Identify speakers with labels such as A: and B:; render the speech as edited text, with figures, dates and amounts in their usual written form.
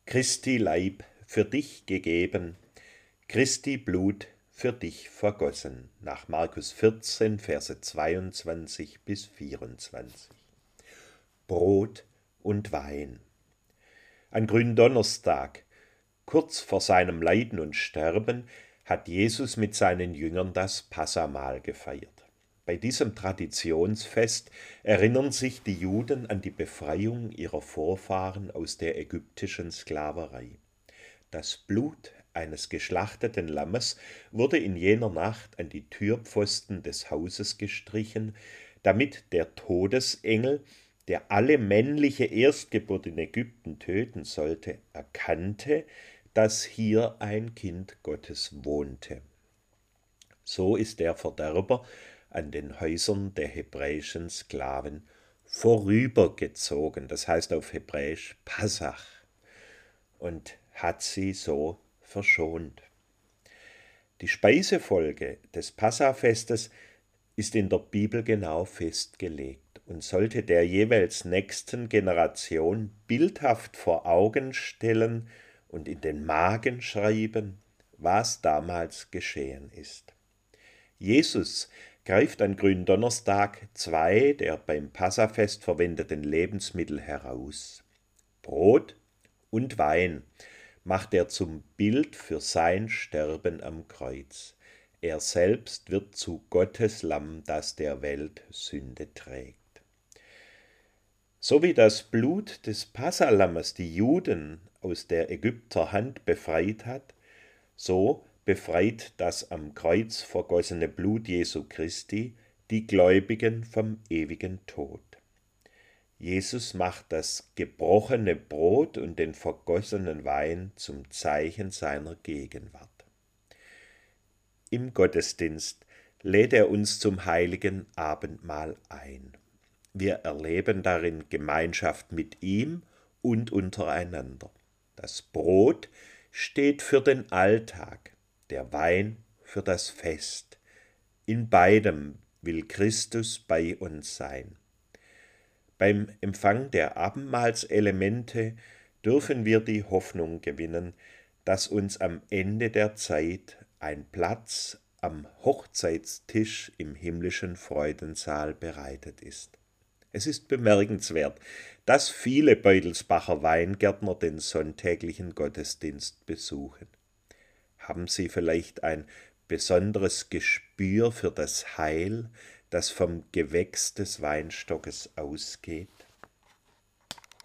A: Christi Leib für dich gegeben, Christi Blut für dich vergossen. Nach Markus 14, Verse 22 bis 24. Brot und Wein. An Gründonnerstag, kurz vor seinem Leiden und Sterben, hat Jesus mit seinen Jüngern das Passahmahl gefeiert. Bei diesem Traditionsfest erinnern sich die Juden an die Befreiung ihrer Vorfahren aus der ägyptischen Sklaverei. Das Blut eines geschlachteten Lammes wurde in jener Nacht an die Türpfosten des Hauses gestrichen, damit der Todesengel, der alle männliche Erstgeburt in Ägypten töten sollte, erkannte, dass hier ein Kind Gottes wohnte. So ist der Verderber an den Häusern der hebräischen Sklaven vorübergezogen, das heißt auf Hebräisch Passach, und hat sie so verschont. Die Speisefolge des Passahfestes ist in der Bibel genau festgelegt und sollte der jeweils nächsten Generation bildhaft vor Augen stellen und in den Magen schreiben, was damals geschehen ist. Jesus greift an Gründonnerstag zwei der beim Passahfest verwendeten Lebensmittel heraus. Brot und Wein macht er zum Bild für sein Sterben am Kreuz. Er selbst wird zu Gottes Lamm, das der Welt Sünde trägt. So wie das Blut des Passalammes die Juden aus der Ägypter Hand befreit hat, so befreit das am Kreuz vergossene Blut Jesu Christi die Gläubigen vom ewigen Tod. Jesus macht das gebrochene Brot und den vergossenen Wein zum Zeichen seiner Gegenwart. Im Gottesdienst lädt er uns zum heiligen Abendmahl ein. Wir erleben darin Gemeinschaft mit ihm und untereinander. Das Brot steht für den Alltag, der Wein für das Fest. In beidem will Christus bei uns sein. Beim Empfang der Abendmahlselemente dürfen wir die Hoffnung gewinnen, dass uns am Ende der Zeit ein Platz am Hochzeitstisch im himmlischen Freudensaal bereitet ist. Es ist bemerkenswert, dass viele Beutelsbacher Weingärtner den sonntäglichen Gottesdienst besuchen. Haben Sie vielleicht ein besonderes Gespür für das Heil, das vom Gewächs des Weinstockes ausgeht?